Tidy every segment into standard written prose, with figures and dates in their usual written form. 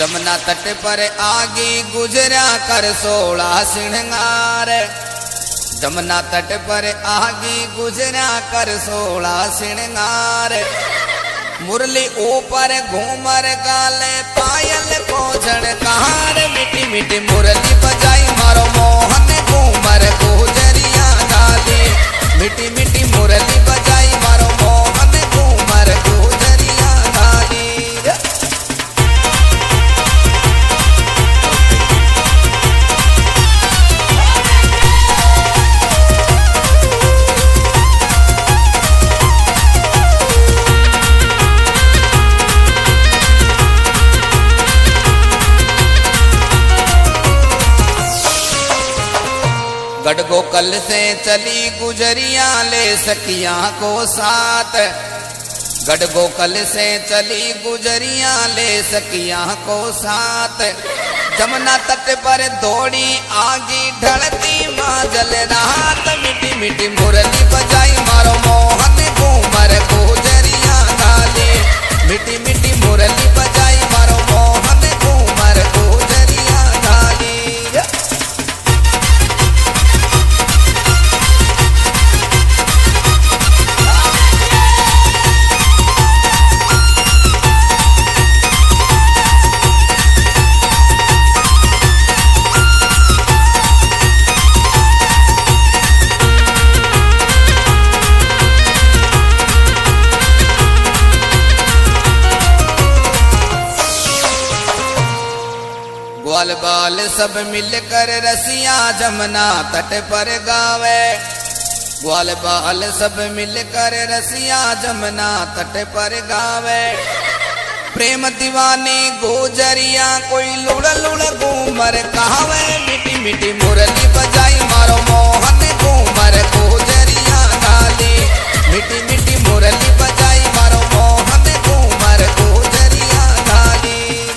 जमुना तट पर आगी गुजरा कर 16 श्रृंगार। जमुना तट पर आगी गुजरा कर 16 श्रृंगार। मुरली ऊपर घूमर गाले पायल को झड़कार। मिठी मिठी मुरली बजाई मारो मोहन घूमर गुजरिया गाली। मिठी मिठी मुरली बजाई मारो मोहन घूमर गुजरिया गाली। गढ़गोकल से चली गुजरिया ले सखिया को साथ। गढ़गोकल से चली गुजरिया ले सखिया को साथ। जमुना तट पर दौड़ी आगी ढलती माजल रात। मिठी मिठी मुरली बजाई मारो मोहन घूमर गुजरिया गाली। मिठी मिठी मुरली बजाई मारो मोहन घूमर गुजरिया गाली। ग्वाल बाल सब मिलकर रसिया जमुना तट पर गावे। ग्वाल बाल सब मिलकर रसिया जमुना तट पर गावे। प्रेम दीवानी गुजरिया कोई लुड़ लुड़ घूमर कहावे। मिठी मिठी मुरली बजाई मारो मोहन घूमर गुजरिया गाली। मिठी मिठी मुरली बजाई मारो मोहन घूमर गुजरिया गाली।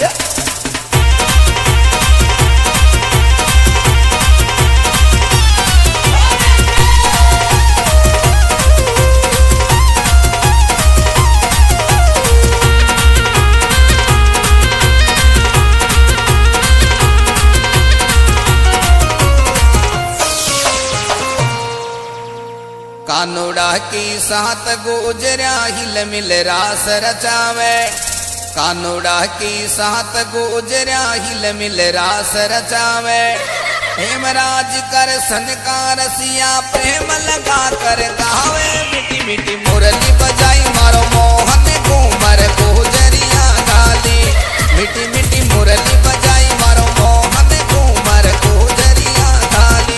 कानूड़ा की साथ गुजरा हिल मिल रास रचावे। कानूड़ा की साथ गुजरा हिल मिल रास रचावे। हेमराज कर सनका रसिया प्रेम लगा कर गावे। मिठी मिठी मुरली बजाई मारो मोहन घूमर गुजरिया गाली। मिठी मिठी मुरली बजाई मारो मोहन घूमर गुजरिया गाली।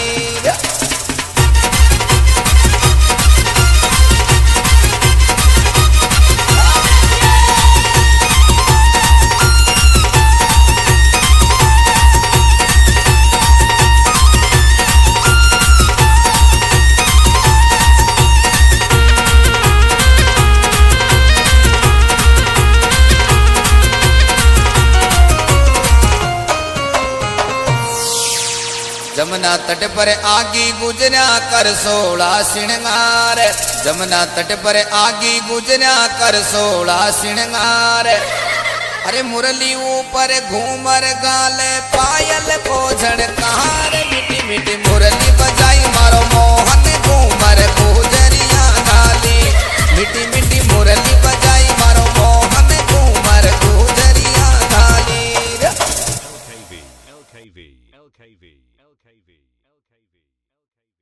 जमुना तट पर आगी गुजरा कर 16 श्रृंगार। जमुना तट पर आगी गुजरा कर 16 श्रृंगार। अरे मुरली ऊपर घूमर गाले पायल को झड़का।